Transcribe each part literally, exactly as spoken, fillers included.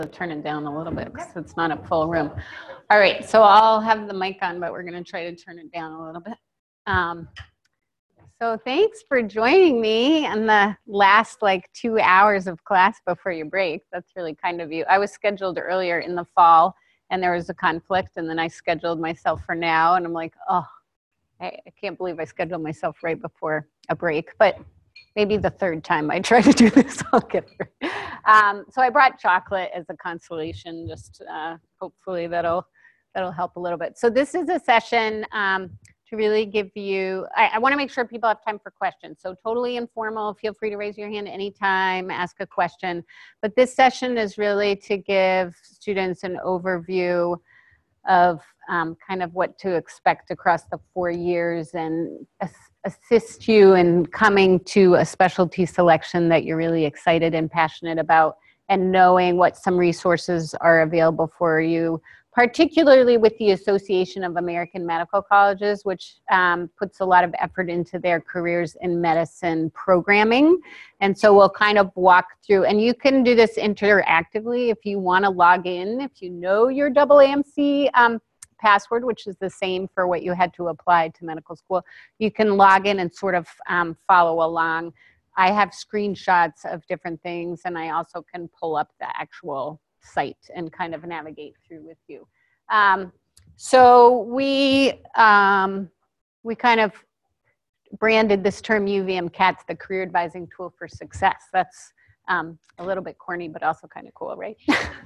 turn it down a little bit because it's not a full room. All right, so I'll have the mic on, but we're going to try to turn it down a little bit. Um, so thanks for joining me in the last like two hours of class before your break. That's really kind of you. I was scheduled earlier in the fall and there was a conflict, and then I scheduled myself for now, and I'm like, oh, I, I can't believe I scheduled myself right before a break, but maybe the third time I try to do this, I'll get through. Um, so I brought chocolate as a consolation, just uh, hopefully that'll, that'll help a little bit. So this is a session um, to really give you, I, I wanna make sure people have time for questions. So totally informal, feel free to raise your hand anytime, ask a question. But this session is really to give students an overview of um, kind of what to expect across the four years and as assist you in coming to a specialty selection that you're really excited and passionate about, and knowing what some resources are available for you, particularly with the Association of American Medical Colleges, which um, puts a lot of effort into their careers in medicine programming. And so we'll kind of walk through, and you can do this interactively if you want to log in, if you know your double A M C um, password, which is the same for what you had to apply to medical school. You can log in and sort of um, follow along. I have screenshots of different things, and I also can pull up the actual site and kind of navigate through with you. Um, so we, um, we kind of branded this term U V M CATS, the Career Advising Tool for Success. That's um, a little bit corny, but also kind of cool, right?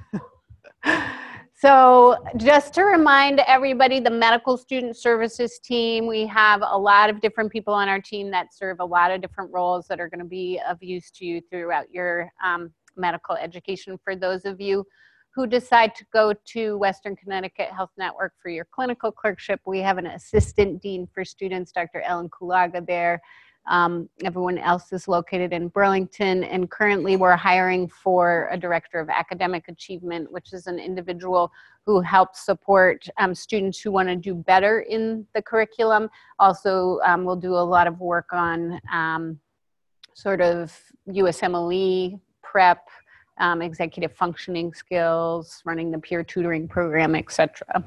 So just to remind everybody, the Medical Student Services team, we have a lot of different people on our team that serve a lot of different roles that are going to be of use to you throughout your um, medical education. For those of you who decide to go to Western Connecticut Health Network for your clinical clerkship, we have an assistant dean for students, Doctor Ellen Kulaga there. Um, everyone else is located in Burlington, and currently we're hiring for a director of academic achievement, which is an individual who helps support um, students who want to do better in the curriculum. Also, um, we'll do a lot of work on um, sort of U S M L E, prep, um, executive functioning skills, running the peer tutoring program, et cetera.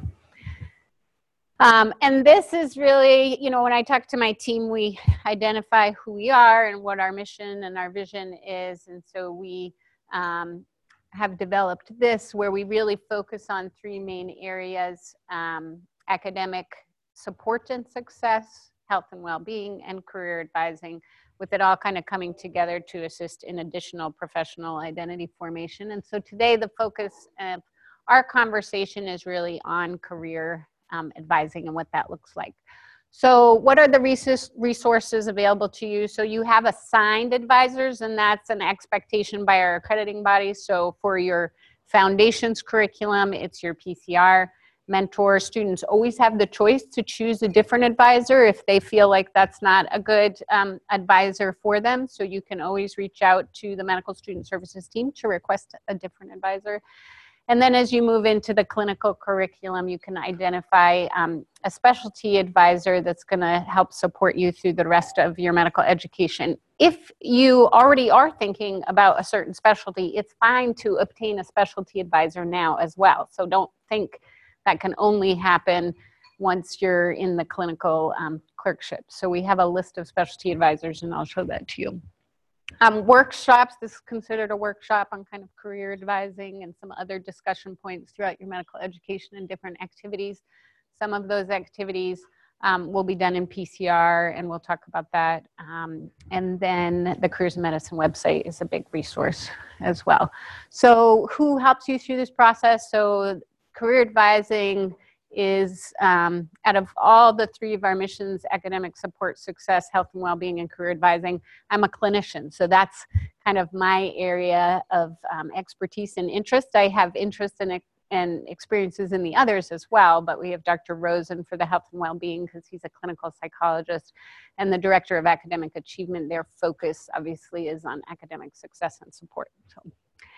Um, and this is really, you know, when I talk to my team, we identify who we are and what our mission and our vision is. And so we um, have developed this where we really focus on three main areas: um, academic support and success, health and well-being, and career advising, with it all kind of coming together to assist in additional professional identity formation. And so today the focus of our conversation is really on career Um, advising and what that looks like. So what are the resources available to you? So you have assigned advisors, and that's an expectation by our accrediting body. So for your foundations curriculum, it's your P C R mentor. Students always have the choice to choose a different advisor if they feel like that's not a good um, advisor for them. So you can always reach out to the Medical Student Services team to request a different advisor. And then as you move into the clinical curriculum, you can identify um, a specialty advisor that's going to help support you through the rest of your medical education. If you already are thinking about a certain specialty, it's fine to obtain a specialty advisor now as well. So don't think that can only happen once you're in the clinical um, clerkship. So we have a list of specialty advisors, and I'll show that to you. Um, workshops, this is considered a workshop on kind of career advising and some other discussion points throughout your medical education and different activities. Some of those activities um, will be done in P C R, and we'll talk about that. Um, and then the Careers in Medicine website is a big resource as well. So who helps you through this process? So career advising is, um, out of all the three of our missions, academic support, success, health and well-being, and career advising, I'm a clinician. So that's kind of my area of um, expertise and interest. I have interest in and experiences in the others as well, but we have Doctor Rosen for the health and well-being because he's a clinical psychologist, and the director of academic achievement. Their focus obviously is on academic success and support. So.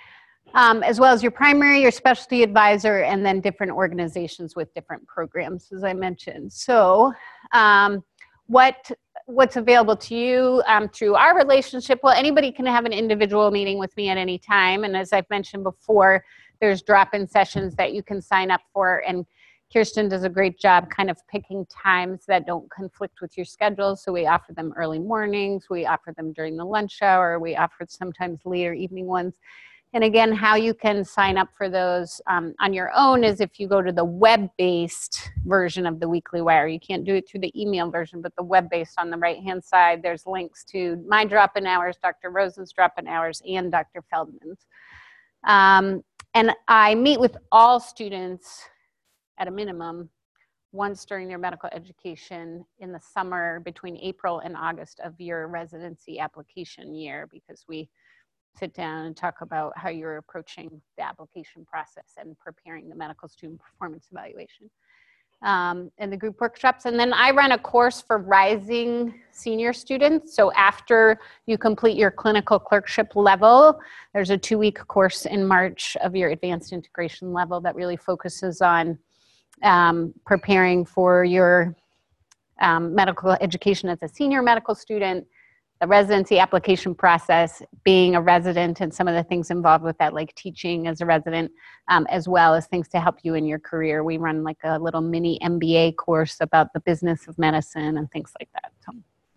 Um, as well as your primary, your specialty advisor, and then different organizations with different programs, as I mentioned. So um, what, what's available to you um, through our relationship? Well, anybody can have an individual meeting with me at any time. And as I've mentioned before, there's drop-in sessions that you can sign up for, and Kirsten does a great job kind of picking times that don't conflict with your schedule. So we offer them early mornings, we offer them during the lunch hour, we offer sometimes later evening ones. And again, how you can sign up for those um, on your own is if you go to the web-based version of the Weekly Wire. You can't do it through the email version, but the web-based on the right-hand side, there's links to my drop-in hours, Doctor Rosen's drop-in hours, and Doctor Feldman's. Um, and I meet with all students at a minimum once during their medical education in the summer between April and August of your residency application year, because we sit down and talk about how you're approaching the application process and preparing the medical student performance evaluation. Um, and the group workshops. And then I run a course for rising senior students. So after you complete your clinical clerkship level, there's a two-week course in March of your advanced integration level that really focuses on um, preparing for your um, medical education as a senior medical student, the residency application process, being a resident, and some of the things involved with that, like teaching as a resident, um, as well as things to help you in your career. We run like a little mini M B A course about the business of medicine and things like that. So,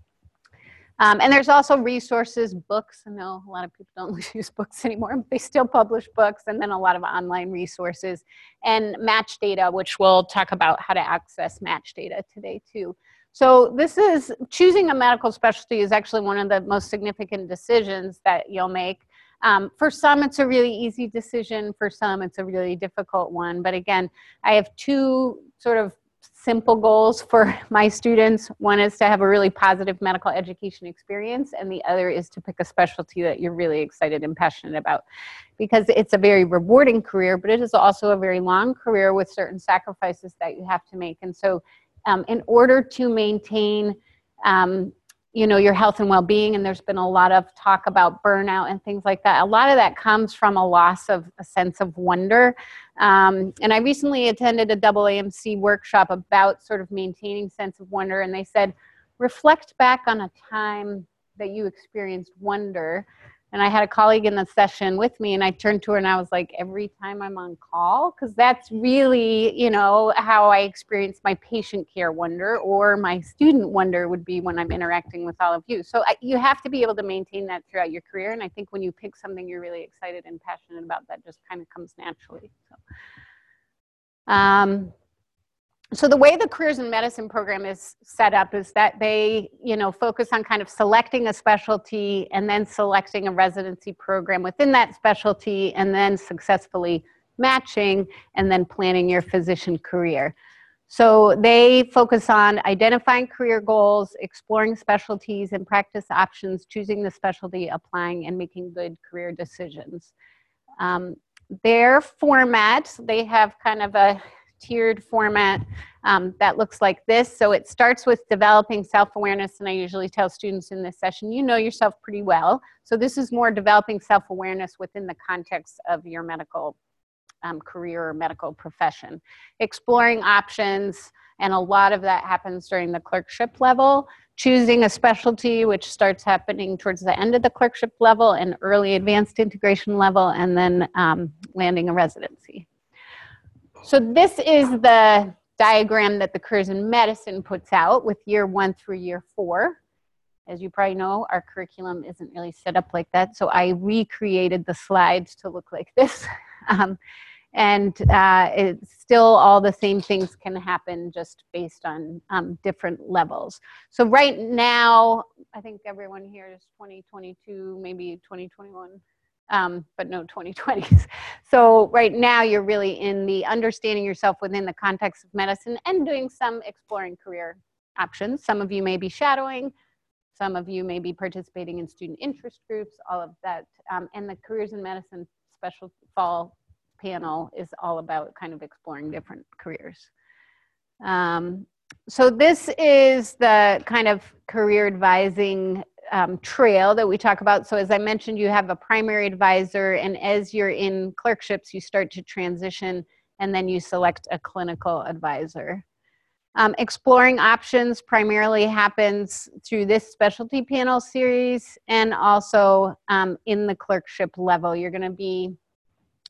um, and there's also resources, books. I know a lot of people don't use books anymore. They still publish books, and then a lot of online resources and match data, which we'll talk about how to access match data today too. So this is, choosing a medical specialty is actually one of the most significant decisions that you'll make. Um, for some, it's a really easy decision. For some, it's a really difficult one. But again, I have two sort of simple goals for my students. One is to have a really positive medical education experience, and the other is to pick a specialty that you're really excited and passionate about, because it's a very rewarding career, but it is also a very long career with certain sacrifices that you have to make. And so um, in order to maintain um, you know, your health and well-being, and there's been a lot of talk about burnout and things like that. A lot of that comes from a loss of a sense of wonder. Um, and I recently attended a A A M C workshop about sort of maintaining sense of wonder, and they said, reflect back on a time that you experienced wonder. And I had a colleague in the session with me, and I turned to her and I was like, every time I'm on call, because that's really, you know, how I experience my patient care wonder, or my student wonder would be when I'm interacting with all of you. So I, you have to be able to maintain that throughout your career. And I think when you pick something you're really excited and passionate about, that just kind of comes naturally. So, um, So the way the Careers in Medicine program is set up is that they, you know, focus on kind of selecting a specialty and then selecting a residency program within that specialty, and then successfully matching and then planning your physician career. So they focus on identifying career goals, exploring specialties and practice options, choosing the specialty, applying, and making good career decisions. Um, their format, they have kind of a tiered format um, that looks like this. So it starts with developing self-awareness, and I usually tell students in this session, you know yourself pretty well. So this is more developing self-awareness within the context of your medical um, career or medical profession. Exploring options, and a lot of that happens during the clerkship level. Choosing a specialty, which starts happening towards the end of the clerkship level and early advanced integration level, and then um, landing a residency. So this is the diagram that the Careers in Medicine puts out with year one through year four. As you probably know, our curriculum isn't really set up like that, so I recreated the slides to look like this. Um, and uh, it's still all the same things can happen, just based on um, different levels. So right now, I think everyone here is twenty twenty-two, maybe twenty twenty-one. Um, but no twenty twenties. So right now you're really in the understanding yourself within the context of medicine and doing some exploring career options. Some of you may be shadowing, some of you may be participating in student interest groups, all of that. Um, and the Careers in Medicine special fall panel is all about kind of exploring different careers. Um, so this is the kind of career advising Um, trail that we talk about. So as I mentioned, you have a primary advisor, and as you're in clerkships, you start to transition, and then you select a clinical advisor. Um, exploring options primarily happens through this specialty panel series, and also um, in the clerkship level. You're going to be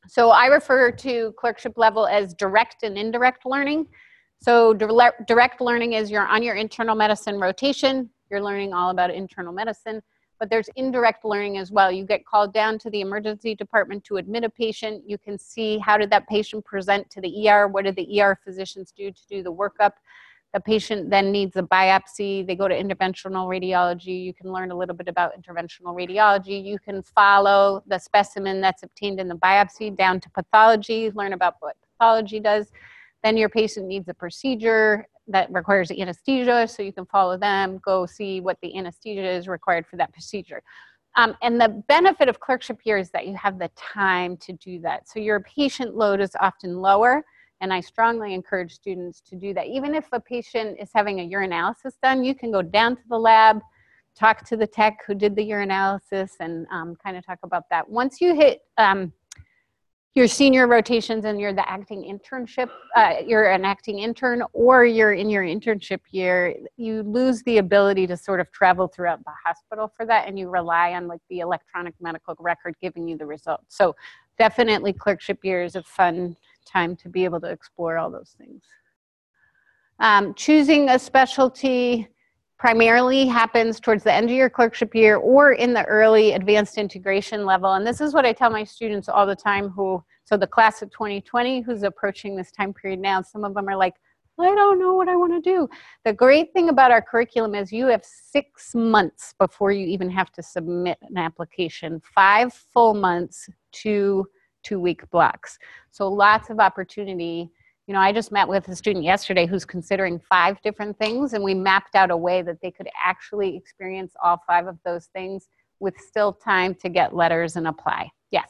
So I refer to clerkship level as direct and indirect learning. So direct, direct learning is you're on your internal medicine rotation, you're learning all about internal medicine, but there's indirect learning as well. You get called down to the emergency department to admit a patient. You can see how did that patient present to the E R, what did the E R physicians do to do the workup. The patient then needs a biopsy. They go to interventional radiology. You can learn a little bit about interventional radiology. You can follow the specimen that's obtained in the biopsy down to pathology, learn about what pathology does. Then your patient needs a procedure that requires anesthesia, so you can follow them, go see what the anesthesia is required for that procedure. Um, and the benefit of clerkship here is that you have the time to do that. So your patient load is often lower. And I strongly encourage students to do that. Even if a patient is having a urinalysis done, you can go down to the lab, talk to the tech who did the urinalysis, and um, kind of talk about that. Once you hit um, your senior rotations and you're the acting internship, uh, you're an acting intern, or you're in your internship year, you lose the ability to sort of travel throughout the hospital for that, and you rely on like the electronic medical record giving you the results. So definitely clerkship year is a fun time to be able to explore all those things. Um, choosing a specialty primarily happens towards the end of your clerkship year or in the early advanced integration level. And this is what I tell my students all the time who, so the class of twenty twenty who's approaching this time period now, some of them are like, I don't know what I want to do. The great thing about our curriculum is you have six months before you even have to submit an application, five full months, two two-week blocks. So lots of opportunity. You know, I just met with a student yesterday who's considering five different things, and we mapped out a way that they could actually experience all five of those things with still time to get letters and apply. Yes?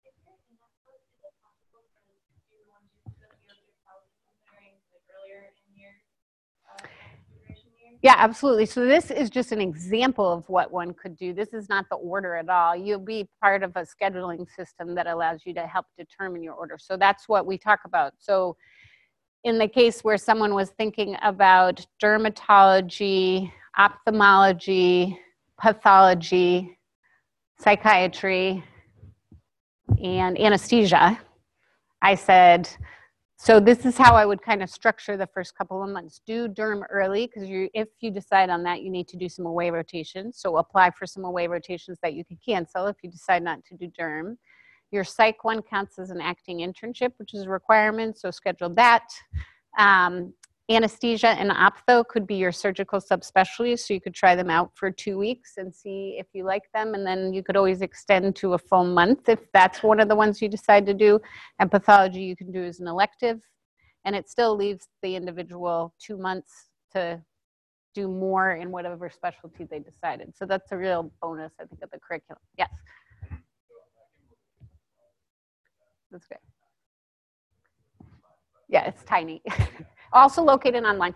Yeah, absolutely. So this is just an example of what one could do. This is not the order at all. You'll be part of a scheduling system that allows you to help determine your order. So that's what we talk about. So in the case where someone was thinking about dermatology, ophthalmology, pathology, psychiatry, and anesthesia, I said, so this is how I would kind of structure the first couple of months. Do derm early, because you, if you decide on that, you need to do some away rotations. So apply for some away rotations that you can cancel if you decide not to do derm. Your psych one counts as an acting internship, which is a requirement, so schedule that. Um, anesthesia and ophtho could be your surgical subspecialties, so you could try them out for two weeks and see if you like them, and then you could always extend to a full month if that's one of the ones you decide to do. And pathology you can do as an elective, and it still leaves the individual two months to do more in whatever specialty they decided. So that's a real bonus, I think, of the curriculum. Yes? That's good. Yeah, it's tiny. Also located online.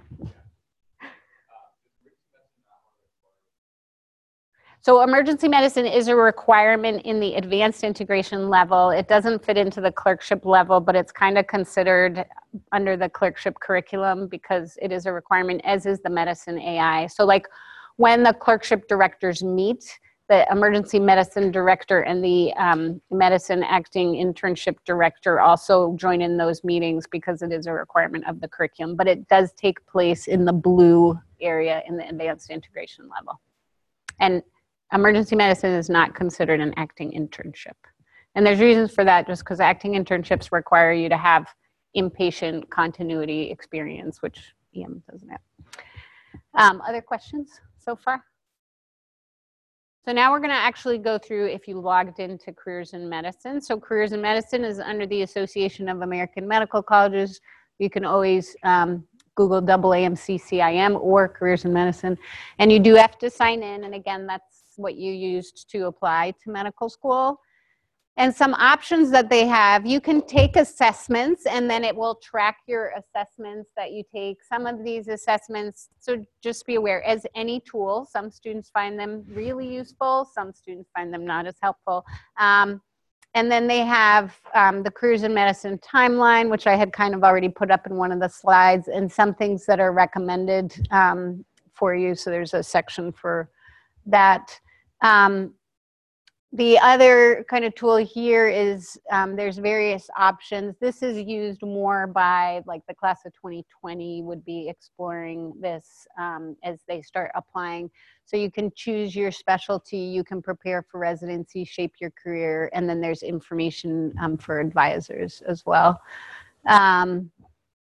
So emergency medicine is a requirement in the advanced integration level. It doesn't fit into the clerkship level, but it's kind of considered under the clerkship curriculum because it is a requirement, as is the medicine A I. So like when the clerkship directors meet, the emergency medicine director and the um, medicine acting internship director also join in those meetings because it is a requirement of the curriculum, but it does take place in the blue area in the advanced integration level. And emergency medicine is not considered an acting internship. And there's reasons for that, just because acting internships require you to have inpatient continuity experience, which E M doesn't have. Um, other questions so far? So now we're going to actually go through if you logged into Careers in Medicine. So Careers in Medicine is under the Association of American Medical Colleges. You can always um, Google A A M C C I M or Careers in Medicine. And you do have to sign in. And again, that's what you used to apply to medical school. And some options that they have, you can take assessments and then it will track your assessments that you take. Some of these assessments, so just be aware, as any tool, some students find them really useful, some students find them not as helpful. Um, and then they have um, the Careers in Medicine timeline, which I had kind of already put up in one of the slides, and some things that are recommended um, for you. So there's a section for that. Um, The other kind of tool here is um, there's various options. This is used more by like the class of twenty twenty would be exploring this um, as they start applying. So you can choose your specialty, you can prepare for residency, shape your career, and then there's information um, for advisors as well. Um,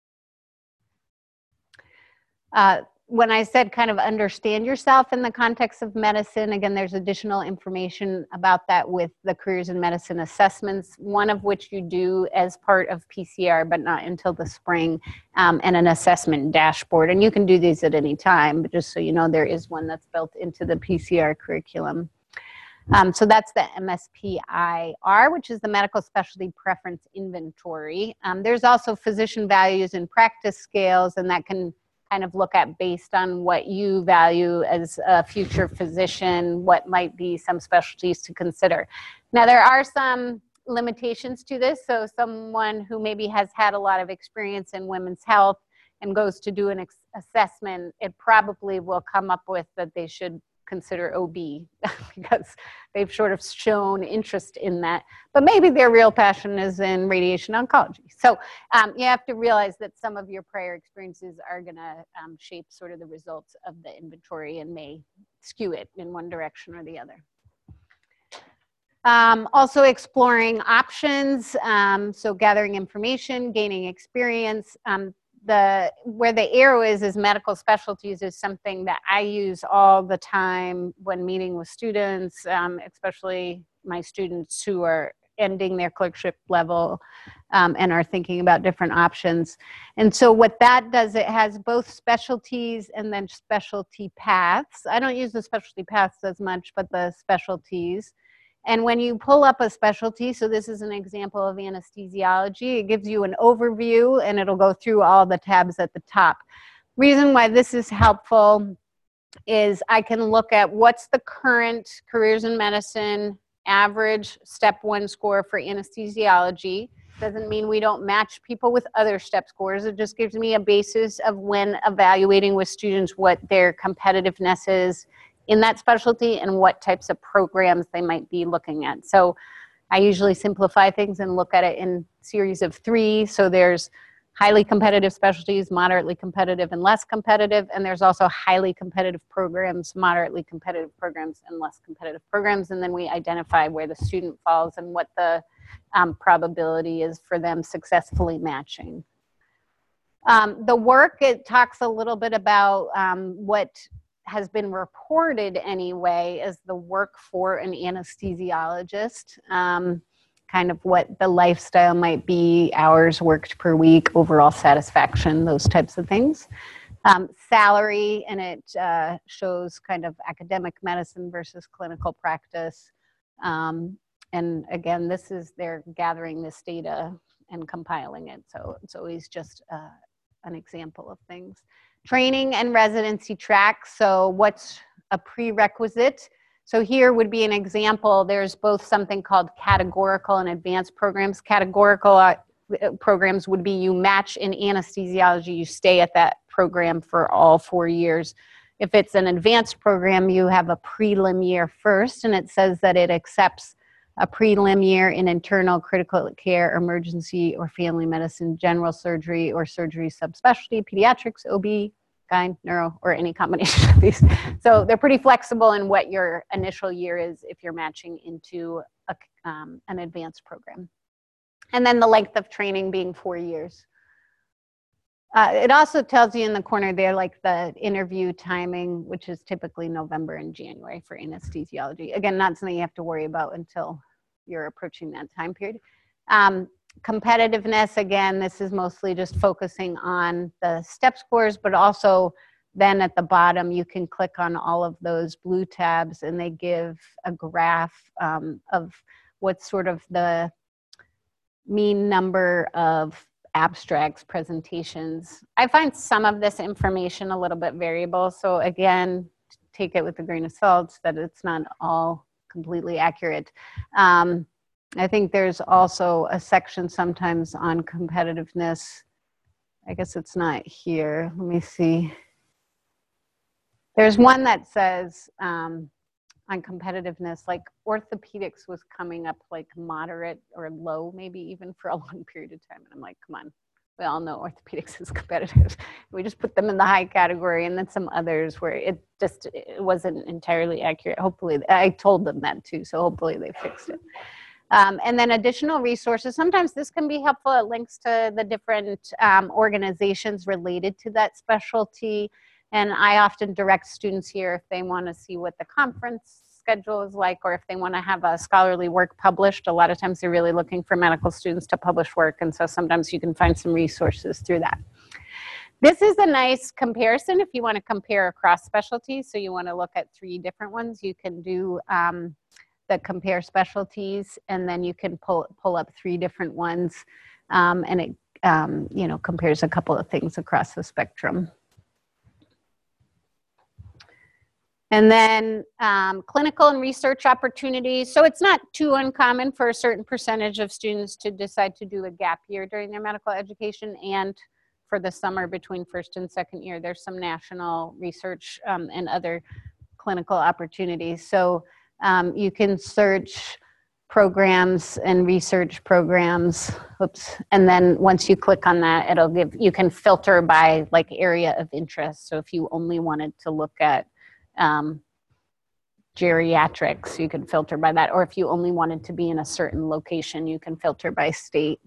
uh, When I said kind of understand yourself in the context of medicine, again, there's additional information about that with the careers in medicine assessments, one of which you do as part of P C R, but not until the spring, um, and an assessment dashboard. And you can do these at any time, but just so you know, there is one that's built into the P C R curriculum. Um, so that's the M S P I R, which is the Medical Specialty Preference Inventory. Um, there's also physician values and practice scales, and that can kind of look at based on what you value as a future physician, what might be some specialties to consider. Now, there are some limitations to this. So someone who maybe has had a lot of experience in women's health and goes to do an assessment, it probably will come up with that they should consider O B because they've sort of shown interest in that, but maybe their real passion is in radiation oncology. So um, you have to realize that some of your prior experiences are going to um, shape sort of the results of the inventory and may skew it in one direction or the other. Um, also exploring options, um, so gathering information, gaining experience. Um, The, where the arrow is, is medical specialties is something that I use all the time when meeting with students, um, especially my students who are ending their clerkship level um, and are thinking about different options. And so what that does, it has both specialties and then specialty paths. I don't use the specialty paths as much, but the specialties. And when you pull up a specialty, so this is an example of anesthesiology, it gives you an overview and it'll go through all the tabs at the top. Reason why this is helpful is I can look at what's the current careers in medicine average step one score for anesthesiology. Doesn't mean we don't match people with other step scores. It just gives me a basis of when evaluating with students what their competitiveness is in that specialty and what types of programs they might be looking at. So I usually simplify things and look at it in series of three. So there's highly competitive specialties, moderately competitive, and less competitive. And there's also highly competitive programs, moderately competitive programs, and less competitive programs. And then we identify where the student falls and what the um, probability is for them successfully matching. Um, the work, it talks a little bit about um, what has been reported anyway as the work for an anesthesiologist, um, kind of what the lifestyle might be, hours worked per week, overall satisfaction, those types of things. Um, salary, and it uh, shows kind of academic medicine versus clinical practice. Um, and again, this is, they're gathering this data and compiling it. So it's always just uh, an example of things. Training and residency tracks. So what's a prerequisite? So here would be an example. There's both something called categorical and advanced programs. Categorical uh, programs would be you match in anesthesiology, you stay at that program for all four years. If it's an advanced program, you have a prelim year first, and it says that it accepts a prelim year in internal critical care, emergency or family medicine, general surgery or surgery subspecialty, pediatrics, O B, gyne, neuro, or any combination of these. So they're pretty flexible in what your initial year is if you're matching into a, um, an advanced program. And then the length of training being four years. Uh, it also tells you in the corner there, like the interview timing, which is typically November and January for anesthesiology. Again, not something you have to worry about until you're approaching that time period. Um, competitiveness, again, this is mostly just focusing on the step scores, but also then at the bottom, you can click on all of those blue tabs and they give a graph um, of what's sort of the mean number of abstracts, presentations. I find some of this information a little bit variable. So again, take it with a grain of salt that it's not all completely accurate. Um, I think there's also a section sometimes on competitiveness. I guess it's not here. Let me see. There's one that says um, on competitiveness, like orthopedics was coming up like moderate or low, maybe even for a long period of time. And I'm like, come on, we all know orthopedics is competitive. We just put them in the high category, and then some others where it just it wasn't entirely accurate. Hopefully, I told them that too, so hopefully they fixed it. Um, and then additional resources. Sometimes this can be helpful. It links to the different um, organizations related to that specialty. And I often direct students here if they want to see what the conference schedule is like, or if they want to have a scholarly work published. A lot of times they're really looking for medical students to publish work. And so sometimes you can find some resources through that. This is a nice comparison if you want to compare across specialties. So you want to look at three different ones. You can do um, the compare specialties, and then you can pull, pull up three different ones. Um, and it um, you know, compares a couple of things across the spectrum. And then um, clinical and research opportunities. So it's not too uncommon for a certain percentage of students to decide to do a gap year during their medical education, and for the summer between first and second year, there's some national research um, and other clinical opportunities. So um, you can search programs and research programs, oops, and then once you click on that, it'll give, you can filter by like area of interest. So if you only wanted to look at Um, geriatrics, you can filter by that. Or if you only wanted to be in a certain location, you can filter by state.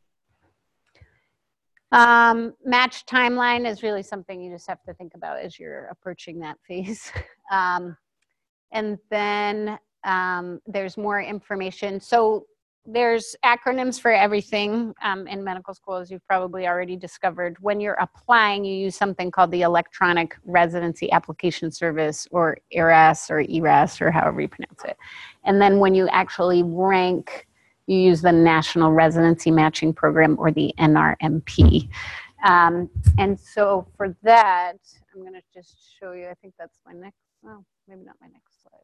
Um, match timeline is really something you just have to think about as you're approaching that phase. Um, and then um, there's more information. So there's acronyms for everything um, in medical school, as you've probably already discovered. When you're applying, you use something called the Electronic Residency Application Service, or E R A S, or E R A S, or however you pronounce it. And then when you actually rank, you use the National Residency Matching Program, or the N R M P. Um, and so for that, I'm going to just show you, I think that's my next, oh, maybe not my next slide.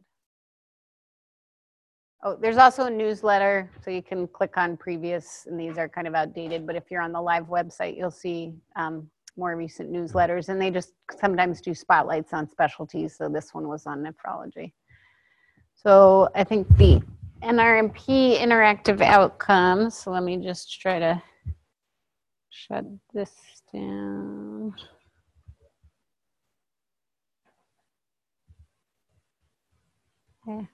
Oh, there's also a newsletter, so you can click on previous, and these are kind of outdated, but if you're on the live website, you'll see um, more recent newsletters, and they just sometimes do spotlights on specialties, so this one was on nephrology. So I think the N R M P interactive outcomes, so let me just try to shut this down. Okay.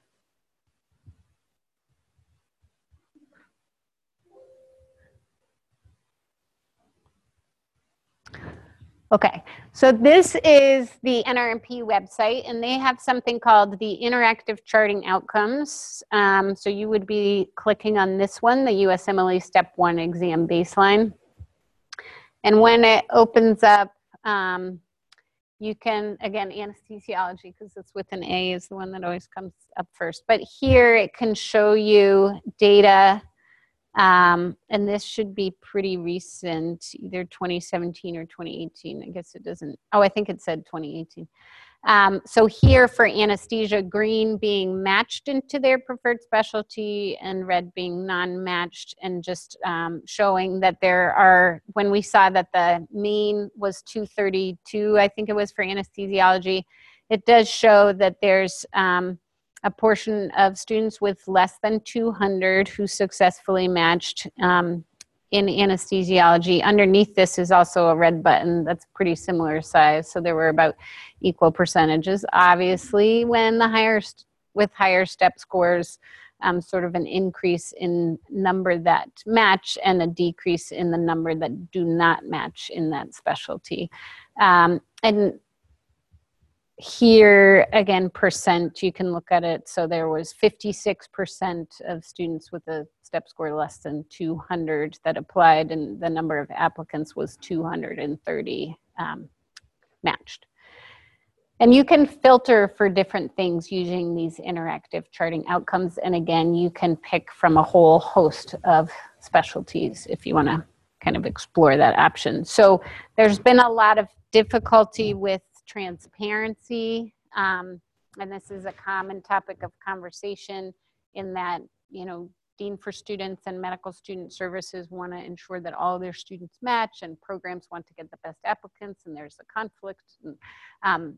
Okay, so this is the N R M P website, and they have something called the Interactive Charting Outcomes. Um, so you would be clicking on this one, the U S M L E Step one Exam Baseline. And when it opens up, um, you can, again, anesthesiology, because it's with an A, is the one that always comes up first. But here it can show you data. Um, and this should be pretty recent, either twenty seventeen or twenty eighteen. I guess it doesn't, oh, I think it said twenty eighteen. Um, so here for anesthesia, green being matched into their preferred specialty and red being non-matched, and just um, showing that there are, when we saw that the mean was two thirty-two, I think it was for anesthesiology, it does show that there's um, a portion of students with less than two hundred who successfully matched um, in anesthesiology. Underneath this is also a red button that's pretty similar size. So there were about equal percentages. Obviously, when the higher, with higher step scores, um, sort of an increase in number that match and a decrease in the number that do not match in that specialty. Um, and here, again, percent, you can look at it. So there was fifty-six percent of students with a step score less than two hundred that applied, and the number of applicants was two hundred thirty um, matched. And you can filter for different things using these interactive charting outcomes. And again, you can pick from a whole host of specialties if you want to kind of explore that option. So there's been a lot of difficulty with transparency, um, and this is a common topic of conversation, in that, you know, Dean for Students and Medical Student Services want to ensure that all their students match, and programs want to get the best applicants, and there's a conflict. And, um,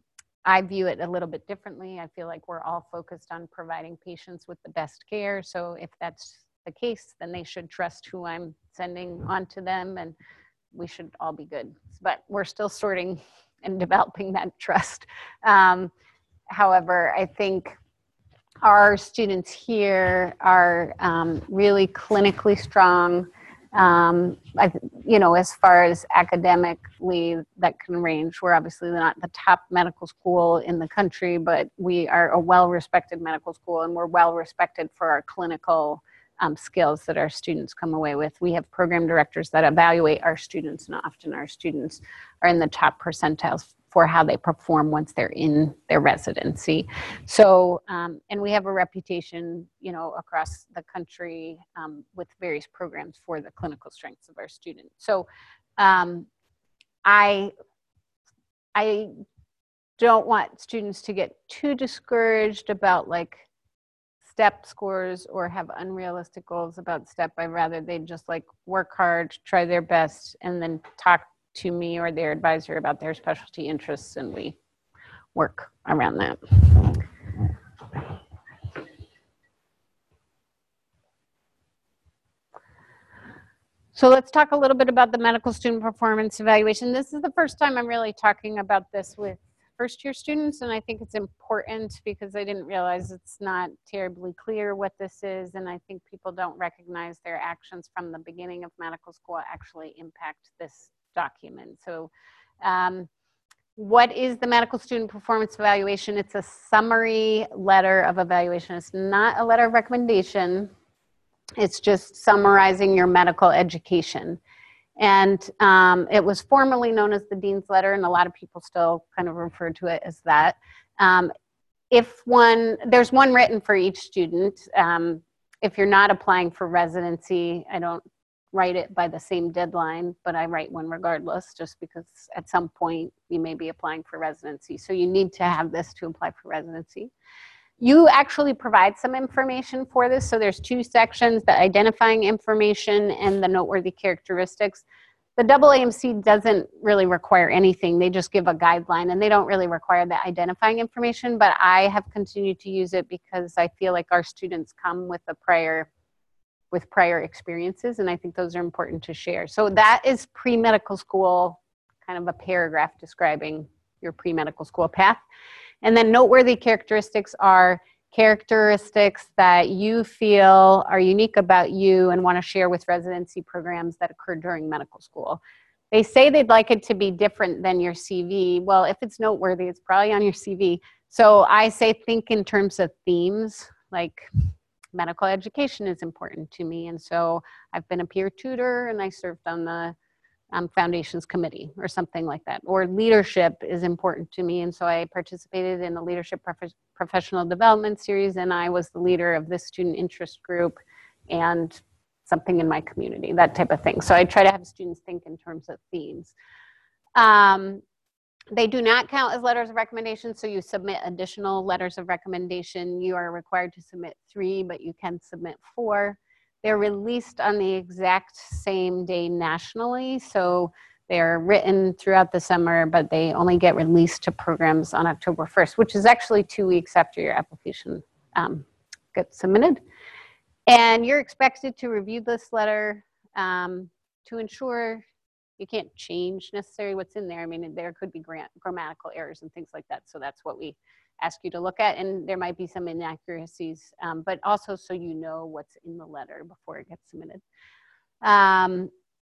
I view it a little bit differently. I feel like we're all focused on providing patients with the best care. So if that's the case, then they should trust who I'm sending on to them, and we should all be good. But we're still sorting and developing that trust. Um, however, I think our students here are um, really clinically strong. Um, I, you know, as far as academically, that can range. We're obviously not the top medical school in the country, but we are a well-respected medical school, and we're well-respected for our clinical um, skills that our students come away with. We have program directors that evaluate our students, and often our students are in the top percentiles for how they perform once they're in their residency. So, um, and we have a reputation, you know, across the country um, with various programs for the clinical strengths of our students. So, um, I, I don't want students to get too discouraged about like STEP scores or have unrealistic goals about STEP. I'd rather they just like work hard, try their best, and then talk to me or their advisor about their specialty interests, and we work around that. So let's talk a little bit about the medical student performance evaluation. This is the first time I'm really talking about this with first year students, and I think it's important because I didn't realize it's not terribly clear what this is, and I think people don't recognize their actions from the beginning of medical school actually impact this document. So um, what is the medical student performance evaluation? It's a summary letter of evaluation. It's not a letter of recommendation. It's just summarizing your medical education. And um, it was formerly known as the Dean's Letter, and a lot of people still kind of refer to it as that. Um, if one, there's one written for each student. Um, if you're not applying for residency, I don't write it by the same deadline, but I write one regardless, just because at some point you may be applying for residency. So you need to have this to apply for residency. You actually provide some information for this. So there's two sections, the identifying information and the noteworthy characteristics. The A A M C doesn't really require anything. They just give a guideline, and they don't really require the identifying information, but I have continued to use it because I feel like our students come with a prior with prior experiences, and I think those are important to share. So that is pre-medical school, kind of a paragraph describing your pre-medical school path. And then noteworthy characteristics are characteristics that you feel are unique about you and want to share with residency programs that occur during medical school. They say they'd like it to be different than your C V. Well, if it's noteworthy, it's probably on your C V. So I say think in terms of themes, like medical education is important to me. And so I've been a peer tutor and I served on the um, foundations committee or something like that. Or leadership is important to me. And so I participated in the leadership prof professional development series, and I was the leader of this student interest group and something in my community, that type of thing. So I try to have students think in terms of themes. Um, They do not count as letters of recommendation, so you submit additional letters of recommendation. You are required to submit three, but you can submit four. They're released on the exact same day nationally, so they're written throughout the summer, but they only get released to programs on October first, which is actually two weeks after your application um, gets submitted. And you're expected to review this letter um, to ensure you can't change necessarily what's in there. I mean, there could be gra grammatical errors and things like that. So that's what we ask you to look at. And there might be some inaccuracies, um, but also so you know what's in the letter before it gets submitted. Um,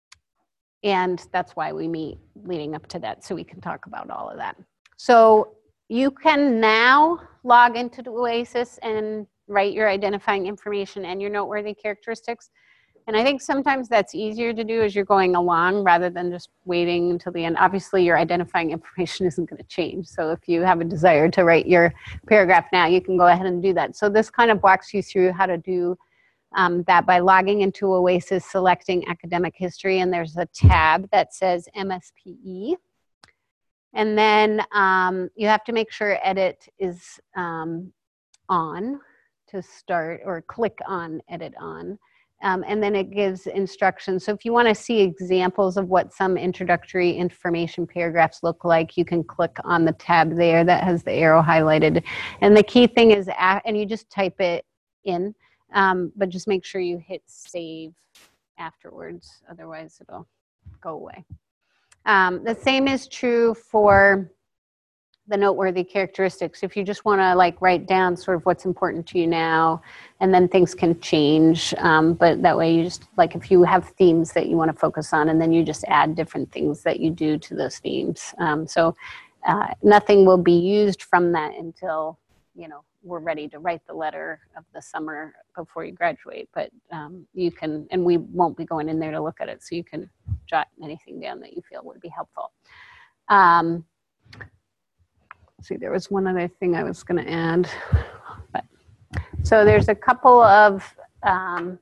and that's why we meet leading up to that, so we can talk about all of that. So you can now log into the OASIS and write your identifying information and your noteworthy characteristics. And I think sometimes that's easier to do as you're going along rather than just waiting until the end. Obviously, your identifying information isn't going to change. So if you have a desire to write your paragraph now, you can go ahead and do that. So this kind of walks you through how to do um, that by logging into OASIS, selecting academic history, and there's a tab that says M S P E. And then um, you have to make sure edit is um, on to start, or click on edit on. Um, and then it gives instructions. So if you want to see examples of what some introductory information paragraphs look like, you can click on the tab there that has the arrow highlighted. And the key thing is, and you just type it in, um, but just make sure you hit save afterwards, otherwise it'll go away. Um, the same is true for the noteworthy characteristics. If you just want to like write down sort of what's important to you now, and then things can change, um, but that way you just, like if you have themes that you want to focus on, and then you just add different things that you do to those themes. Um, so uh, nothing will be used from that until, you know, we're ready to write the letter of the summer before you graduate, but um, you can, and we won't be going in there to look at it, so you can jot anything down that you feel would be helpful. Um, see, there was one other thing I was going to add. But, so there's a couple of um,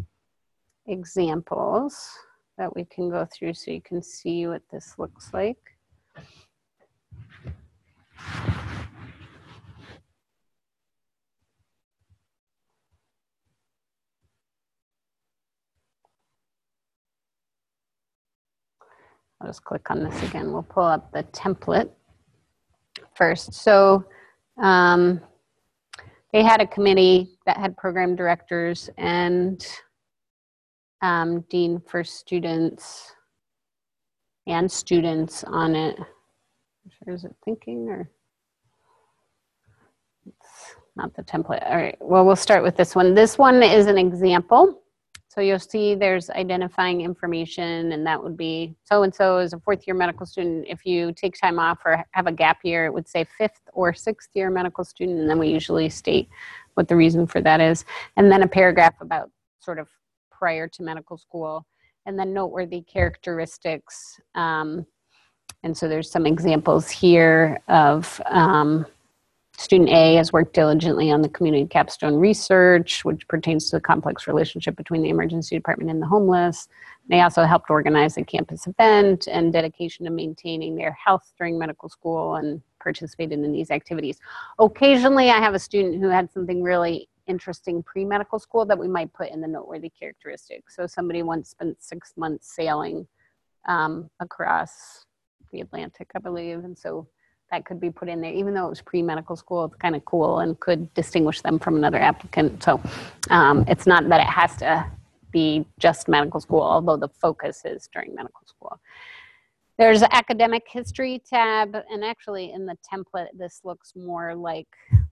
examples that we can go through so you can see what this looks like. I'll just click on this again. We'll pull up the template first. So um, they had a committee that had program directors and um, dean for students and students on it. Sure, is it thinking or? It's not the template. All right, well, we'll start with this one. This one is an example. So you'll see there's identifying information, and that would be so-and-so is a fourth year medical student. If you take time off or have a gap year, it would say fifth or sixth year medical student, and then we usually state what the reason for that is. And then a paragraph about sort of prior to medical school, and then noteworthy characteristics. Um, and so there's some examples here of um, Student A has worked diligently on the community capstone research, which pertains to the complex relationship between the emergency department and the homeless. They also helped organize a campus event and dedication to maintaining their health during medical school and participated in these activities. Occasionally, I have a student who had something really interesting pre-medical school that we might put in the noteworthy characteristics. So somebody once spent six months sailing um, across the Atlantic, I believe, and so that could be put in there, even though it was pre-medical school. It's kind of cool and could distinguish them from another applicant. So um, it's not that it has to be just medical school, although the focus is during medical school. There's an academic history tab, and actually in the template, this looks more like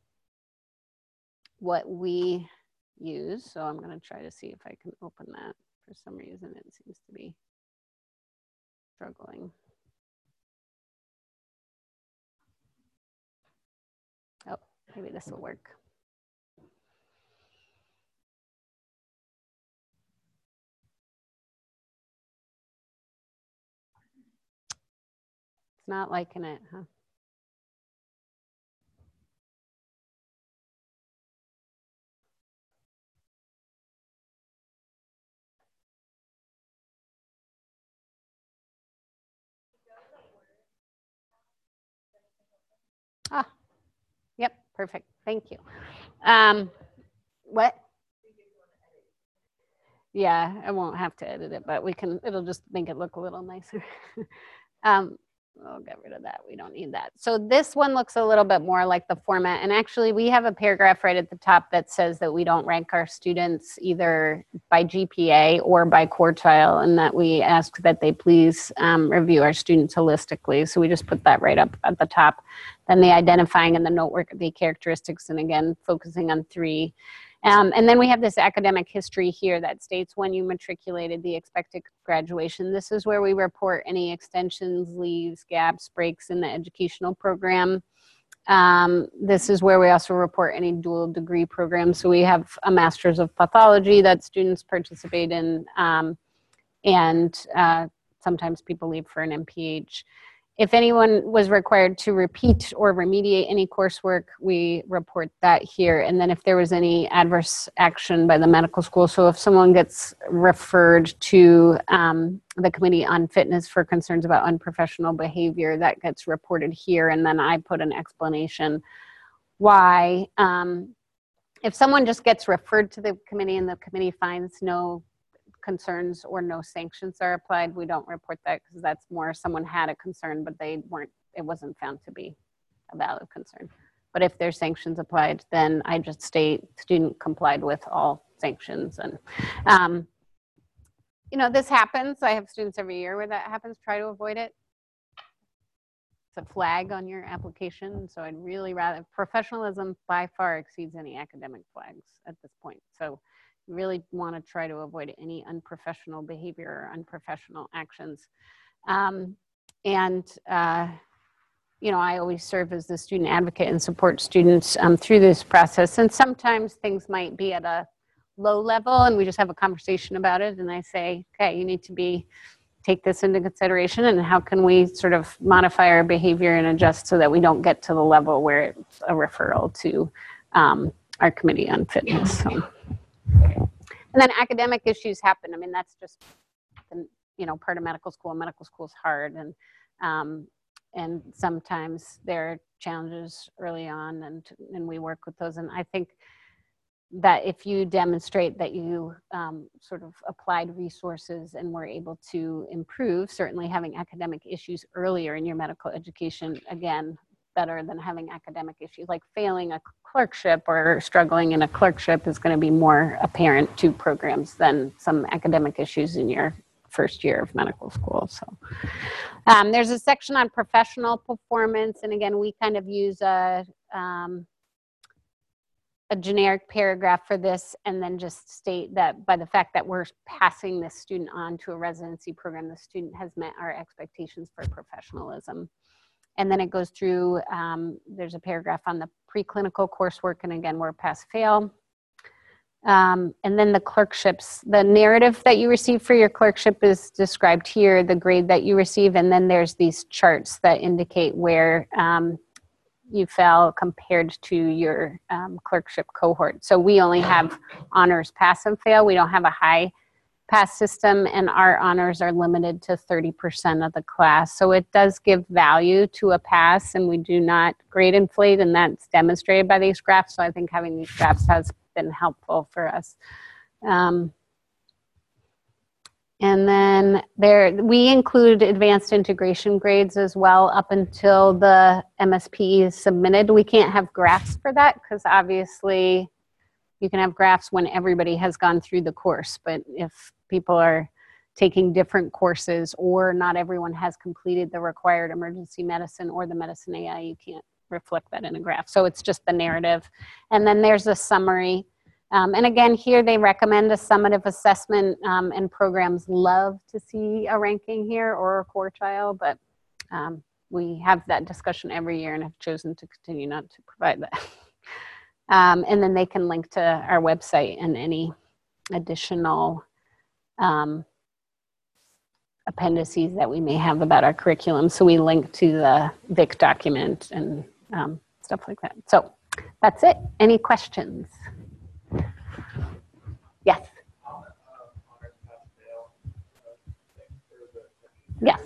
what we use. So I'm going to try to see if I can open that. For some reason, it seems to be struggling. Oh, maybe this will work. It's not liking it, huh? Ah, yep, perfect. Thank you. Um, what? Yeah, I won't have to edit it, but we can, it'll just make it look a little nicer. um, I'll get rid of that. We don't need that. So this one looks a little bit more like the format. And actually, we have a paragraph right at the top that says that we don't rank our students either by G P A or by quartile, and that we ask that they please um, review our students holistically. So we just put that right up at the top. Then the identifying and the noteworthy characteristics, and again, focusing on three. Um, and then we have this academic history here that states when you matriculated, the expected graduation. This is where we report any extensions, leaves, gaps, breaks in the educational program. Um, this is where we also report any dual degree programs. So we have a master's of pathology that students participate in, um, and uh, sometimes people leave for an M P H. If anyone was required to repeat or remediate any coursework, we report that here. And then if there was any adverse action by the medical school, so if someone gets referred to um, the Committee on Fitness for concerns about unprofessional behavior, that gets reported here. And then I put an explanation why. Um, if someone just gets referred to the committee and the committee finds no concerns or no sanctions are applied, we don't report that because that's more someone had a concern, but they weren't, it wasn't found to be a valid concern. But if there's sanctions applied, then I just state student complied with all sanctions. And, um, you know, this happens. I have students every year where that happens. Try to avoid it. It's a flag on your application. So I'd really rather, professionalism by far exceeds any academic flags at this point. So you really want to try to avoid any unprofessional behavior or unprofessional actions. Um, and, uh, you know, I always serve as the student advocate and support students um, through this process. And sometimes things might be at a low level and we just have a conversation about it. And I say, okay, you need to be, take this into consideration and how can we sort of modify our behavior and adjust so that we don't get to the level where it's a referral to um, our committee on fitness. So. And then academic issues happen. I mean, that's just, the, you know, part of medical school. Medical school is hard. And um, And sometimes there are challenges early on, and, and we work with those. And I think that if you demonstrate that you um, sort of applied resources and were able to improve, certainly having academic issues earlier in your medical education, again, better than having academic issues. Like failing a clerkship or struggling in a clerkship is going to be more apparent to programs than some academic issues in your first year of medical school. So um, there's a section on professional performance. And again, we kind of use a, um, a generic paragraph for this and then just state that by the fact that we're passing this student on to a residency program, the student has met our expectations for professionalism. And then it goes through, um, there's a paragraph on the preclinical coursework. And again, we're pass fail. Um, and then the clerkships, the narrative that you receive for your clerkship is described here, the grade that you receive. And then there's these charts that indicate where um, you fell compared to your um, clerkship cohort. So we only have honors pass and fail. We don't have a high pass system, and our honors are limited to thirty percent of the class. So it does give value to a pass, and we do not grade inflate, and that's demonstrated by these graphs. So I think having these graphs has been helpful for us. Um, and then there, we include advanced integration grades as well up until the M S P E is submitted. We can't have graphs for that because obviously you can have graphs when everybody has gone through the course, but if people are taking different courses or not everyone has completed the required emergency medicine or the medicine A I, you can't reflect that in a graph. So it's just the narrative. And then there's a summary. Um, and again, here they recommend a summative assessment, um, and programs love to see a ranking here or a quartile, but um, we have that discussion every year and have chosen to continue not to provide that. Um, and then they can link to our website and any additional um, appendices that we may have about our curriculum. So we link to the V I C document and um, stuff like that. So that's it. Any questions? Yes. Yes.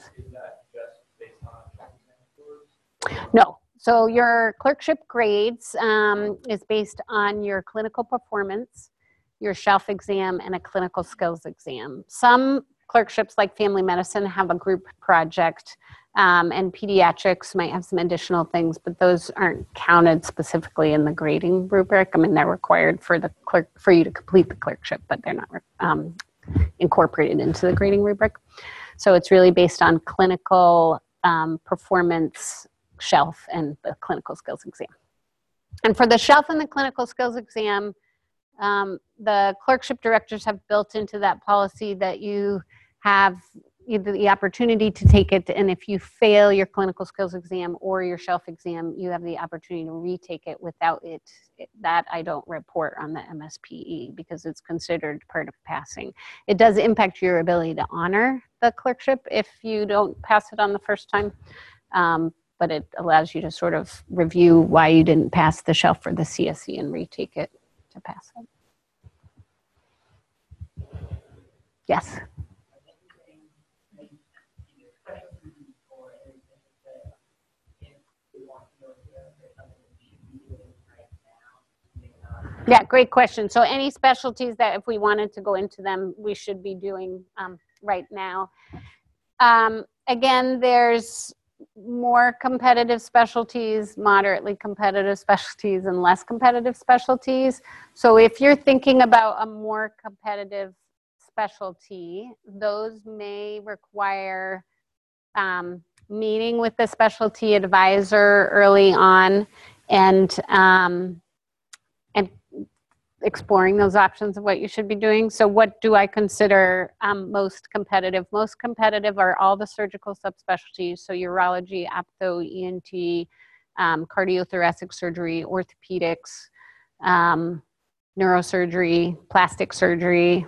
No. So your clerkship grades um, is based on your clinical performance, your shelf exam, and a clinical skills exam. Some clerkships like family medicine have a group project, um, and pediatrics might have some additional things, but those aren't counted specifically in the grading rubric. I mean, they're required for the clerk for you to complete the clerkship, but they're not um, incorporated into the grading rubric. So it's really based on clinical um, performance, shelf, and the clinical skills exam. And for the shelf and the clinical skills exam, um, the clerkship directors have built into that policy that you have either the opportunity to take it, and if you fail your clinical skills exam or your shelf exam, you have the opportunity to retake it without it. That I don't report on the M S P E because it's considered part of passing. It does impact your ability to honor the clerkship if you don't pass it on the first time. Um, but it allows you to sort of review why you didn't pass the shelf or the C S E and retake it to pass it. Yes? Yeah, great question. So any specialties that if we wanted to go into them, we should be doing um, right now. Um, again, there's more competitive specialties, moderately competitive specialties, and less competitive specialties. So if you're thinking about a more competitive specialty, those may require um, meeting with the specialty advisor early on and um, and exploring those options of what you should be doing. So what do I consider um, most competitive? Most competitive are all the surgical subspecialties, so urology, optho, E N T, um, cardiothoracic surgery, orthopedics, um, neurosurgery, plastic surgery.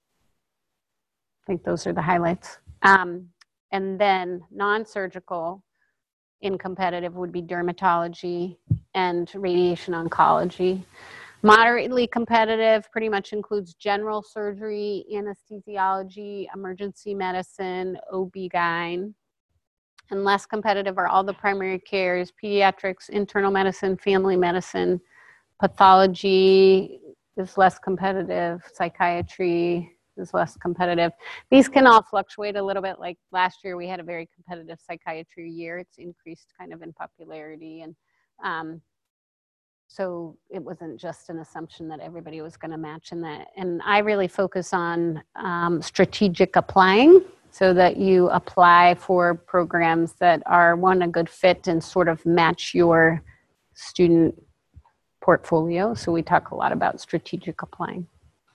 I think those are the highlights. Um, and then non-surgical in competitive would be dermatology and radiation oncology. Moderately competitive pretty much includes general surgery, anesthesiology, emergency medicine, O B G Y N. And less competitive are all the primary cares, pediatrics, internal medicine, family medicine, pathology is less competitive, psychiatry is less competitive. These can all fluctuate a little bit. Like last year we had a very competitive psychiatry year. It's increased kind of in popularity, and um, so it wasn't just an assumption that everybody was going to match in that. And I really focus on um, strategic applying, so that you apply for programs that are, one, a good fit and sort of match your student portfolio. So we talk a lot about strategic applying.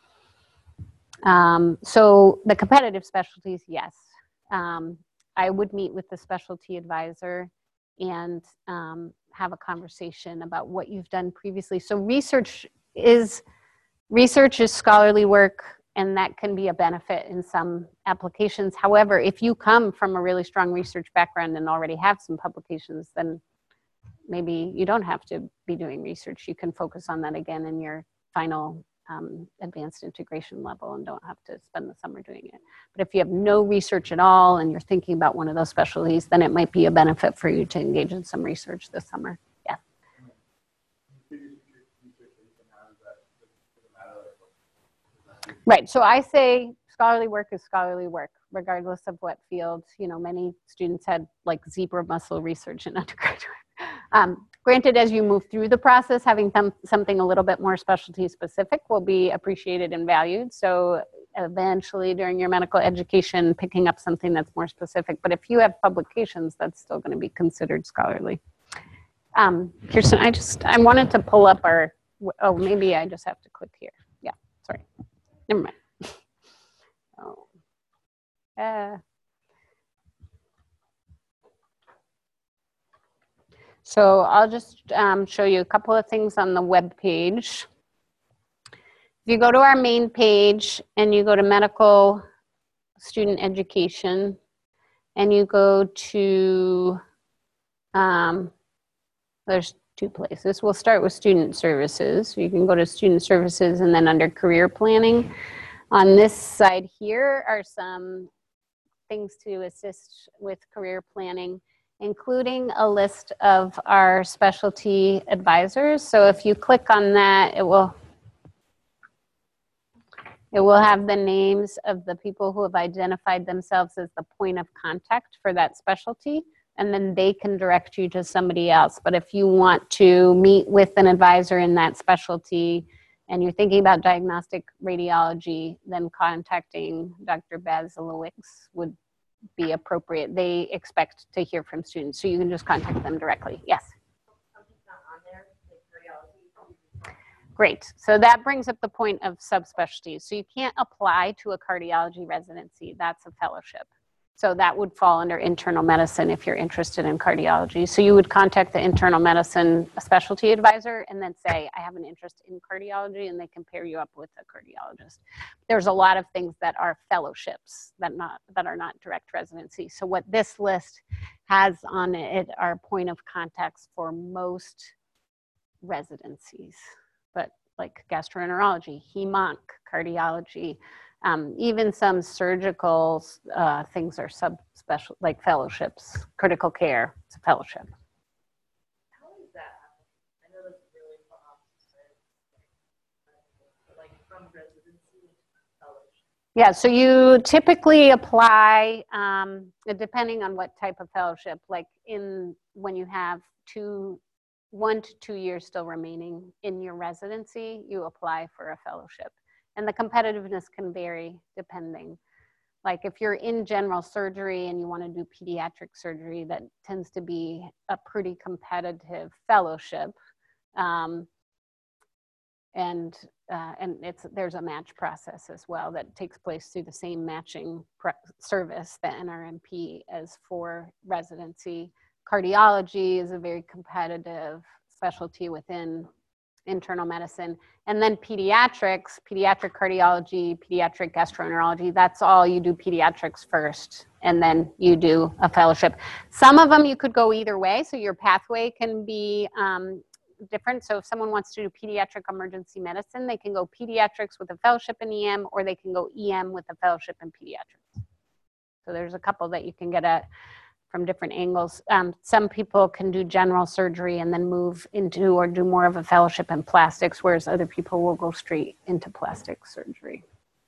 Um, so the competitive specialties, yes. Um, I would meet with the specialty advisor and um, have a conversation about what you've done previously. So research is, research is scholarly work, and that can be a benefit in some applications. However, if you come from a really strong research background and already have some publications, then maybe you don't have to be doing research. You can focus on that again in your final um, advanced integration level and don't have to spend the summer doing it. But if you have no research at all and you're thinking about one of those specialties, then it might be a benefit for you to engage in some research this summer. Yeah. Right, so I say scholarly work is scholarly work, regardless of what field. You know, many students had like zebra mussel research in undergraduate. Um, granted, as you move through the process, having them, something a little bit more specialty specific will be appreciated and valued. So eventually during your medical education, picking up something that's more specific. But if you have publications, that's still going to be considered scholarly. Um, Kirsten, I just, I wanted to pull up our, oh, maybe I just have to click here. Yeah, sorry. Never mind. Oh. Uh, so I'll just um, show you a couple of things on the web page. If you go to our main page and you go to medical student education and you go to, um, there's two places. We'll start with student services. You can go to student services and then under career planning. On this side here are some things to assist with career planning, including a list of our specialty advisors. So if you click on that, it will it will have the names of the people who have identified themselves as the point of contact for that specialty, and then they can direct you to somebody else. But if you want to meet with an advisor in that specialty and you're thinking about diagnostic radiology, then contacting Doctor Basilowicz would be appropriate. They expect to hear from students, so you can just contact them directly. Yes? Great. So that brings up the point of subspecialties. So you can't apply to a cardiology residency. That's a fellowship. So that would fall under internal medicine if you're interested in cardiology. So you would contact the internal medicine specialty advisor and then say, I have an interest in cardiology, and they can pair you up with a cardiologist. There's a lot of things that are fellowships that, not, that are not direct residency. So what this list has on it are point of contacts for most residencies, but like gastroenterology, hem-onc, cardiology, Um, even some surgical uh, things are subspecial, like fellowships, critical care, it's a fellowship. How is that? I know that's really fun. Yeah, so you typically apply, um, depending on what type of fellowship, like in when you have two, one to two years still remaining in your residency, you apply for a fellowship. And the competitiveness can vary depending. Like if you're in general surgery and you want to do pediatric surgery, that tends to be a pretty competitive fellowship. Um, and uh, and it's there's a match process as well that takes place through the same matching service, the N R M P, as for residency. Cardiology is a very competitive specialty within internal medicine. And then pediatrics, pediatric cardiology, pediatric gastroenterology, that's all you do pediatrics first, and then you do a fellowship. Some of them you could go either way, so your pathway can be um, different. So if someone wants to do pediatric emergency medicine, they can go pediatrics with a fellowship in E M, or they can go E M with a fellowship in pediatrics. So there's a couple that you can get at from different angles. Um, some people can do general surgery and then move into or do more of a fellowship in plastics, whereas other people will go straight into plastic surgery.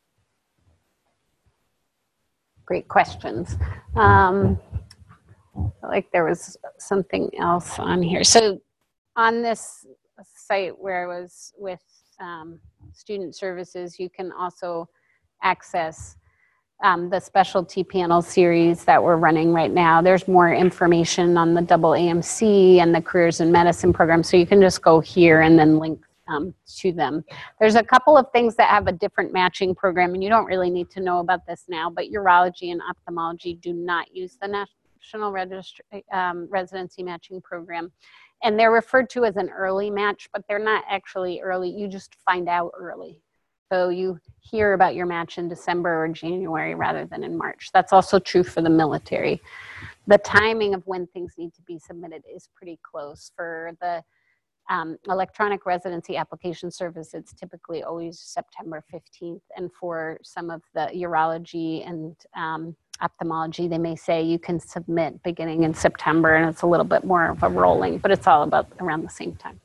Great questions. Um, I like there was something else on here. So on this site where I was with um, student services, you can also access Um, the specialty panel series that we're running right now. There's more information on the double A M C and the careers in medicine program, so you can just go here and then link um, to them. There's a couple of things that have a different matching program, and you don't really need to know about this now, but urology and ophthalmology do not use the National Registry, um, Residency Matching Program. And they're referred to as an early match, but they're not actually early. You just find out early. So you hear about your match in December or January rather than in March. That's also true for the military. The timing of when things need to be submitted is pretty close. For the um, electronic residency application service, it's typically always September fifteenth. And for some of the urology and um, ophthalmology, they may say you can submit beginning in September, and it's a little bit more of a rolling, but it's all about around the same time.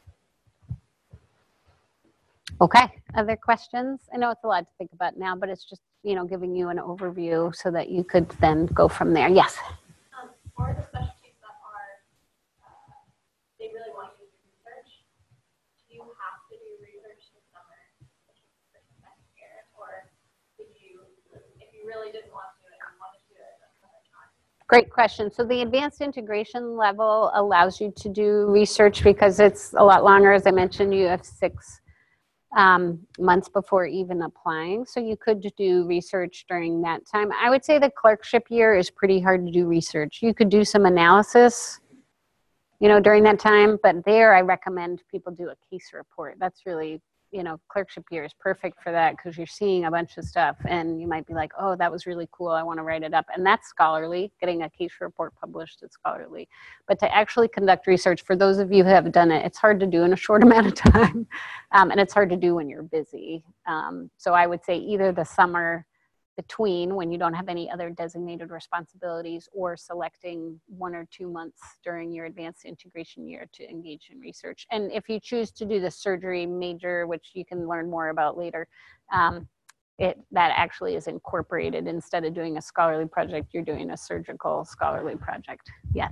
Okay, other questions? I know it's a lot to think about now, but it's just, you know, giving you an overview so that you could then go from there. Yes? Um, for the specialties that are, uh, they really want you to do research, do you have to do research this summer, next year, or did you, if you really didn't want to do it and wanted to do it another time? Great question. So the advanced integration level allows you to do research because it's a lot longer. As I mentioned, you have six Um, months before even applying. So you could do research during that time. I would say the clerkship year is pretty hard to do research. You could do some analysis, you know, during that time, but there I recommend people do a case report. That's really, you know, clerkship year is perfect for that because you're seeing a bunch of stuff and you might be like, oh, that was really cool. I want to write it up. And that's scholarly. Getting a case report published is scholarly. But to actually conduct research, for those of you who have done it, it's hard to do in a short amount of time. Um, and it's hard to do when you're busy. Um, so I would say either the summer between when you don't have any other designated responsibilities, or selecting one or two months during your advanced integration year to engage in research. And if you choose to do the surgery major, which you can learn more about later, um, it that actually is incorporated. Instead of doing a scholarly project, you're doing a surgical scholarly project. Yeah.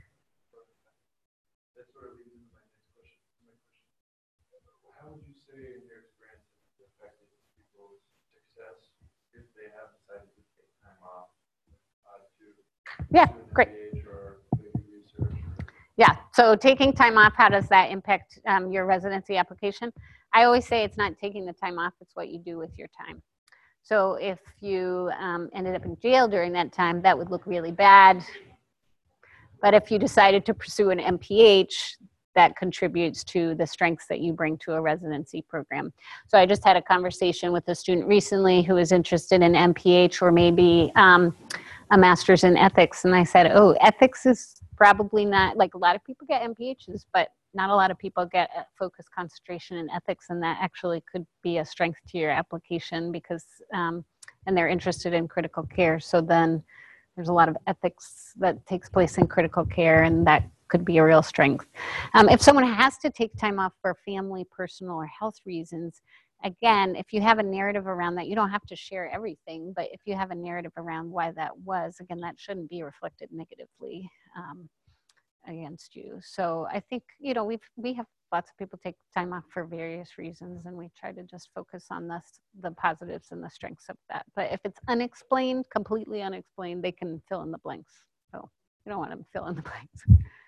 That sort of leads into my next question. My question. How would you say in your experience it's affected people's success if they have decided to take time off uh, to Yeah, do an great. M P H or maybe research? Yeah, so taking time off, how does that impact um, your residency application? I always say it's not taking the time off, it's what you do with your time. So if you um, ended up in jail during that time, that would look really bad. But if you decided to pursue an M P H, that contributes to the strengths that you bring to a residency program. So I just had a conversation with a student recently who was interested in M P H or maybe um, a master's in ethics. And I said, oh, ethics is probably not, like a lot of people get M P Hs, but not a lot of people get a focused concentration in ethics. And that actually could be a strength to your application because, um, and they're interested in critical care. So then there's a lot of ethics that takes place in critical care, and that could be a real strength. Um, if someone has to take time off for family, personal, or health reasons, again, if you have a narrative around that, you don't have to share everything, but if you have a narrative around why that was, again, that shouldn't be reflected negatively um, against you. So I think, you know, we've, we have lots of people take time off for various reasons, and we try to just focus on the, the positives and the strengths of that. But if it's unexplained, completely unexplained, they can fill in the blanks. So you don't want them to fill in the blanks.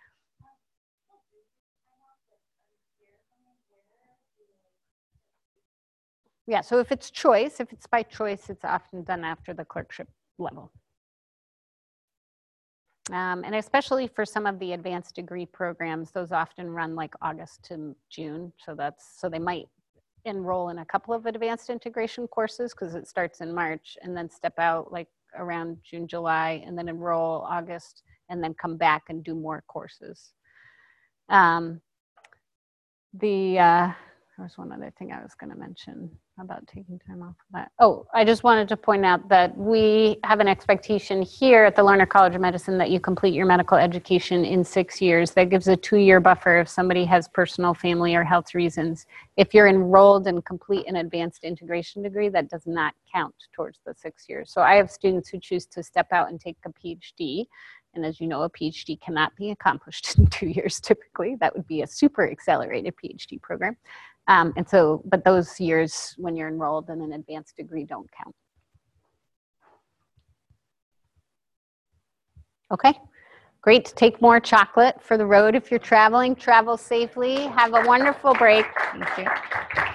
Yeah, so if it's choice, if it's by choice, it's often done after the clerkship level. Um, and especially for some of the advanced degree programs, those often run like August to June. So that's, so they might enroll in a couple of advanced integration courses because it starts in March, and then step out like around June, July, and then enroll August, and then come back and do more courses. Um, the, uh, there was one other thing I was going to mention about taking time off of that. Oh, I just wanted to point out that we have an expectation here at the Lerner College of Medicine that you complete your medical education in six years. That gives a two-year buffer if somebody has personal, family, or health reasons. If you're enrolled and complete an advanced integration degree, that does not count towards the six years. So I have students who choose to step out and take a PhD. And as you know, a PhD cannot be accomplished in two years typically. That would be a super accelerated PhD program. Um, and so, but those years when you're enrolled in an advanced degree don't count. Okay, great. Take more chocolate for the road if you're traveling. Travel safely. Have a wonderful break. Thank you.